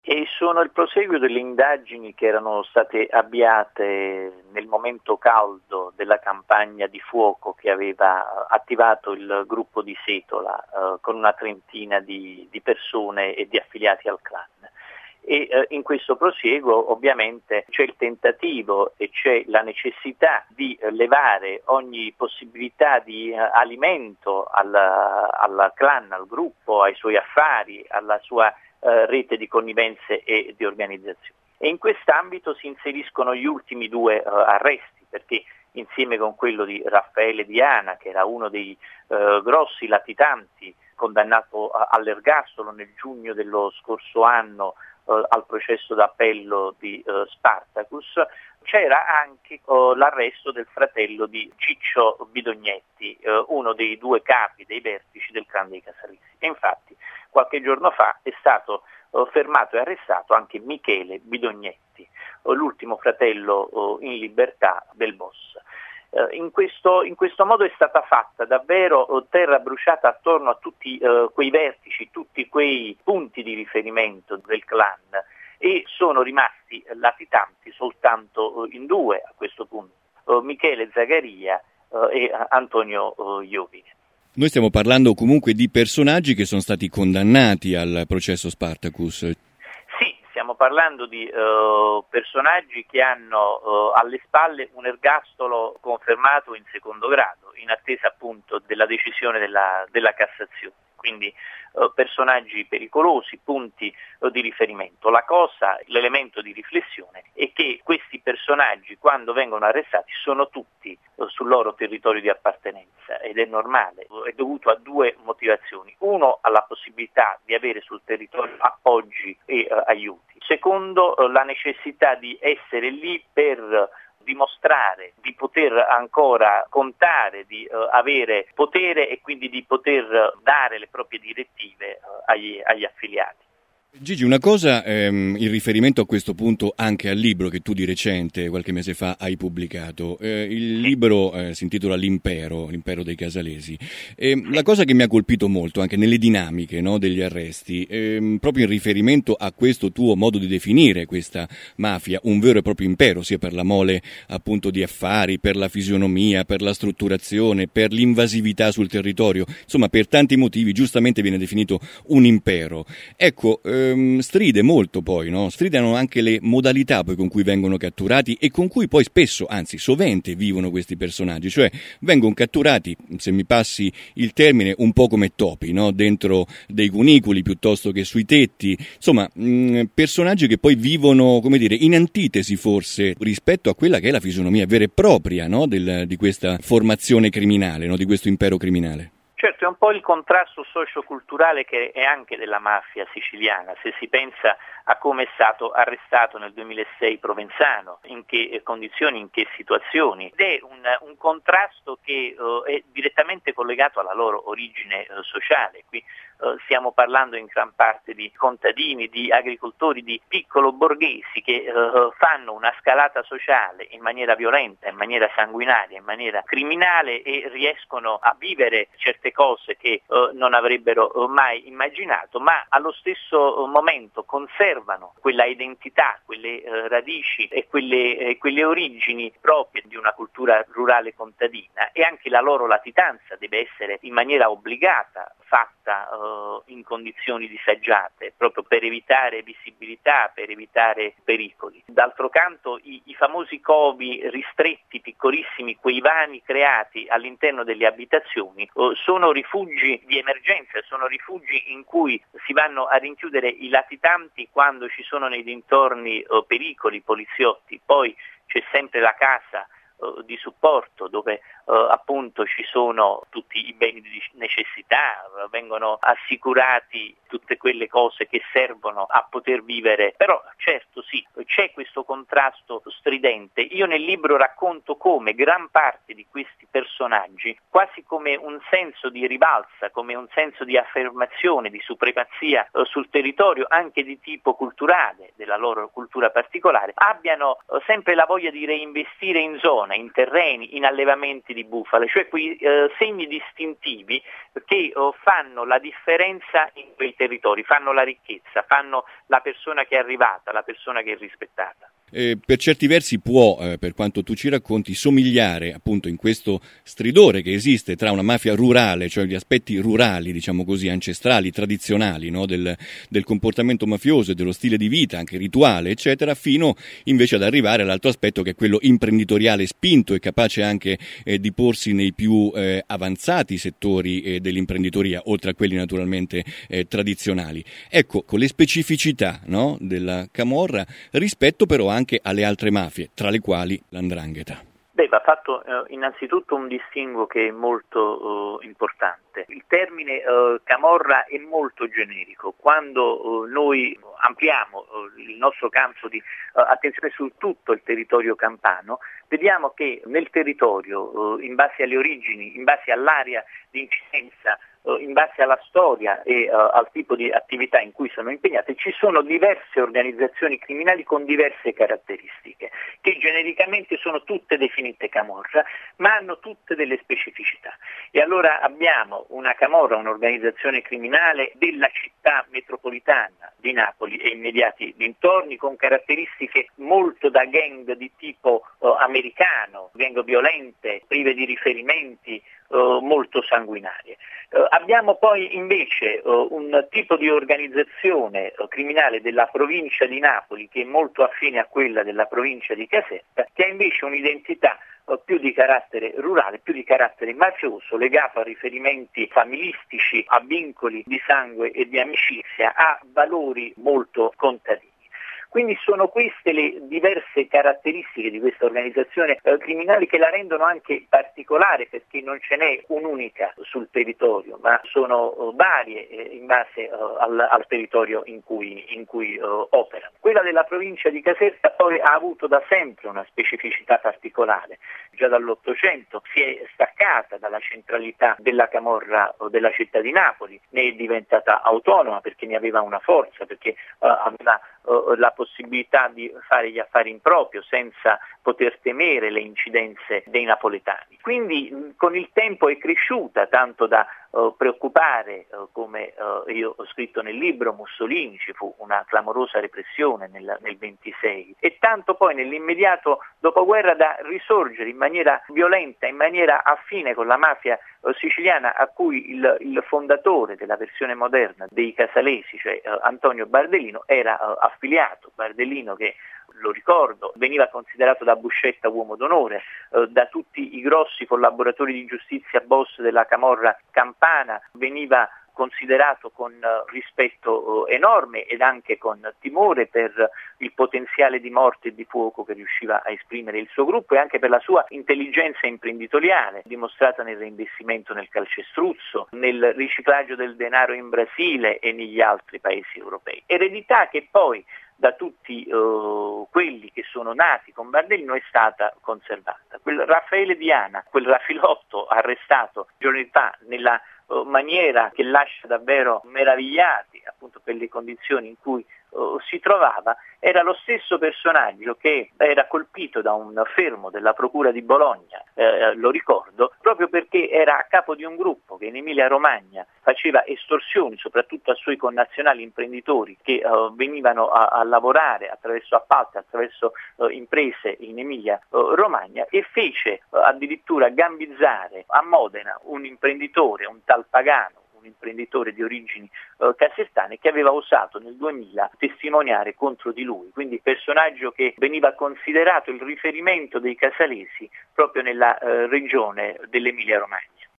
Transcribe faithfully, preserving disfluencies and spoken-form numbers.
E sono il proseguio delle indagini che erano state avviate nel momento caldo della campagna di fuoco che aveva attivato il gruppo di Setola eh, con una trentina di, di persone e di affiliati al clan. E eh, in questo prosieguo ovviamente c'è il tentativo e c'è la necessità di eh, levare ogni possibilità di eh, alimento al, al clan, al gruppo, ai suoi affari, alla sua Uh, rete di connivenze e di organizzazione. E in quest'ambito si inseriscono gli ultimi due uh, arresti, perché insieme con quello di Raffaele Diana, che era uno dei uh, grossi latitanti condannato uh, all'ergastolo nel giugno dello scorso anno uh, al processo d'appello di uh, Spartacus, c'era anche uh, l'arresto del fratello di Ciccio Bidognetti, uh, uno dei due capi dei vertici del clan dei Casalesi. E infatti qualche giorno fa è stato uh, fermato e arrestato anche Michele Bidognetti, uh, l'ultimo fratello uh, in libertà del boss. Uh, in, questo, in questo modo è stata fatta davvero uh, terra bruciata attorno a tutti uh, quei vertici, tutti quei punti di riferimento del clan, e sono rimasti latitanti soltanto uh, in due a questo punto, uh, Michele Zagaria uh, e Antonio uh, Iovine. Noi stiamo parlando comunque di personaggi che sono stati condannati al processo Spartacus. Sì, stiamo parlando di uh, personaggi che hanno uh, alle spalle un ergastolo confermato in secondo grado, in attesa appunto della decisione della, della Cassazione. Quindi uh, personaggi pericolosi, punti uh, di riferimento. La cosa, l'elemento di riflessione è che questi personaggi, quando vengono arrestati, sono tutti uh, sul loro territorio di appartenenza, ed è normale, è dovuto a due motivazioni. Uno, alla possibilità di avere sul territorio appoggi e uh, aiuti. Secondo, uh, la necessità di essere lì per dimostrare di poter ancora contare, di uh, avere potere e quindi di poter dare le proprie direttive uh, agli, agli affiliati. Gigi, una cosa ehm, in riferimento a questo punto anche al libro che tu di recente, qualche mese fa, hai pubblicato. Eh, il libro eh, si intitola L'Impero, l'Impero dei Casalesi. Eh, la cosa che mi ha colpito molto anche nelle dinamiche, no, degli arresti, ehm, proprio in riferimento a questo tuo modo di definire questa mafia, un vero e proprio impero, sia per la mole appunto di affari, per la fisionomia, per la strutturazione, per l'invasività sul territorio, insomma per tanti motivi giustamente viene definito un impero. Ecco, eh, stride molto poi, no? Stridano anche le modalità poi con cui vengono catturati e con cui poi spesso, anzi sovente, vivono questi personaggi, cioè vengono catturati, se mi passi il termine, un po' come topi, no? Dentro dei cunicoli piuttosto che sui tetti, insomma mh, personaggi che poi vivono, come dire, in antitesi forse rispetto a quella che è la fisionomia vera e propria, no? Del, di questa formazione criminale, no? Di questo impero criminale. Certo, è un po' il contrasto socio-culturale che è anche della mafia siciliana, se si pensa a come è stato arrestato nel duemilasei Provenzano, in che condizioni, in che situazioni, ed è un, un contrasto che uh, è direttamente collegato alla loro origine uh, sociale. Qui uh, stiamo parlando in gran parte di contadini, di agricoltori, di piccolo borghesi che uh, fanno una scalata sociale in maniera violenta, in maniera sanguinaria, in maniera criminale e riescono a vivere certe cose che uh, non avrebbero uh, mai immaginato, ma allo stesso uh, momento conservano quella identità, quelle uh, radici e quelle, eh, quelle origini proprie di una cultura rurale contadina, e anche la loro latitanza deve essere in maniera obbligata fatta uh, in condizioni disagiate, proprio per evitare visibilità, per evitare pericoli. D'altro canto i, i famosi covi ristretti, piccolissimi, quei vani creati all'interno delle abitazioni, uh, sono rifugi di emergenza, sono rifugi in cui si vanno a rinchiudere i latitanti quando ci sono nei dintorni uh, pericoli, poliziotti. Poi c'è sempre la casa uh, di supporto dove uh, appunto ci sono tutti i beni di necessità, uh, vengono assicurati tutte quelle cose che servono a poter vivere. Però certo sì, c'è questo contrasto stridente. Io nel libro racconto come gran parte di questi personaggi, quasi come un senso di rivalsa, come un senso di affermazione, di supremazia eh, sul territorio, anche di tipo culturale, della loro cultura particolare, abbiano eh, sempre la voglia di reinvestire in zone, in terreni, in allevamenti di bufale, cioè quei eh, segni distintivi che eh, fanno la differenza in quei territori, fanno la ricchezza, fanno la persona che è arrivata, la persona che è rispettata. Eh, per certi versi può, eh, per quanto tu ci racconti, somigliare appunto in questo stridore che esiste tra una mafia rurale, cioè gli aspetti rurali, diciamo così, ancestrali, tradizionali, no? del, del comportamento mafioso e dello stile di vita, anche rituale, eccetera, fino invece ad arrivare all'altro aspetto che è quello imprenditoriale spinto e capace anche eh, di porsi nei più eh, avanzati settori eh, dell'imprenditoria, oltre a quelli naturalmente eh, tradizionali. Ecco, con le specificità, no? della camorra rispetto però anche anche alle altre mafie, tra le quali l'Ndrangheta. Beh, va fatto eh, innanzitutto un distinguo che è molto eh, importante. Il termine eh, camorra è molto generico. Quando eh, noi ampliamo eh, il nostro campo di eh, attenzione su tutto il territorio campano, vediamo che nel territorio, eh, in base alle origini, in base all'area di incidenza, in base alla storia e uh, al tipo di attività in cui sono impegnate, ci sono diverse organizzazioni criminali con diverse caratteristiche, che genericamente sono tutte definite camorra, ma hanno tutte delle specificità. E allora abbiamo una camorra, un'organizzazione criminale della città metropolitana di Napoli e immediati dintorni, con caratteristiche molto da gang di tipo uh, americano, gang violente, prive di riferimenti, Uh, molto sanguinarie. Uh, abbiamo poi invece uh, un tipo di organizzazione uh, criminale della provincia di Napoli che è molto affine a quella della provincia di Caserta, che ha invece un'identità uh, più di carattere rurale, più di carattere mafioso, legato a riferimenti familistici, a vincoli di sangue e di amicizia, a valori molto contadini. Quindi sono queste le diverse caratteristiche di questa organizzazione eh, criminale che la rendono anche particolare, perché non ce n'è un'unica sul territorio, ma sono eh, varie eh, in base eh, al, al territorio in cui, in cui eh, operano. Quella della provincia di Caserta poi ha avuto da sempre una specificità particolare. Già dall'Ottocento si è staccata dalla centralità della camorra o della città di Napoli, ne è diventata autonoma perché ne aveva una forza, perché eh, aveva eh, la possibilità di fare gli affari in proprio senza poter temere le incidenze dei napoletani. Quindi mh, con il tempo è cresciuta tanto da uh, preoccupare, uh, come uh, io ho scritto nel libro, Mussolini, ci fu una clamorosa repressione nel, nel ventisei, e tanto poi nell'immediato dopoguerra da risorgere in maniera violenta, in maniera affine con la mafia uh, siciliana, a cui il, il fondatore della versione moderna dei Casalesi, cioè uh, Antonio Bardellino, era uh, affiliato. Bardellino che, lo ricordo, veniva considerato da Buscetta uomo d'onore, eh, da tutti i grossi collaboratori di giustizia boss della camorra campana, veniva considerato con uh, rispetto uh, enorme ed anche con timore per il potenziale di morte e di fuoco che riusciva a esprimere il suo gruppo, e anche per la sua intelligenza imprenditoriale dimostrata nel reinvestimento nel calcestruzzo, nel riciclaggio del denaro in Brasile e negli altri paesi europei. Eredità che poi da tutti uh, quelli che sono nati con Bardellino è stata conservata. Quel Raffaele Viana, quel Raffilotto arrestato giorni fa nella uh, maniera che lascia davvero meravigliati, appunto per le condizioni in cui uh, si trovava, era lo stesso personaggio che era colpito da un fermo della Procura di Bologna, eh, lo ricordo, proprio perché era a capo di un gruppo che in Emilia-Romagna faceva estorsioni soprattutto a suoi connazionali imprenditori che uh, venivano a, a lavorare attraverso appalti, attraverso uh, imprese in Emilia-Romagna, e fece uh, addirittura gambizzare a Modena un imprenditore, un tal Pagano, un imprenditore di origini uh, casertane, che aveva osato nel duemila testimoniare contro di lui, quindi personaggio che veniva considerato il riferimento dei casalesi proprio nella uh, regione dell'Emilia Romagna.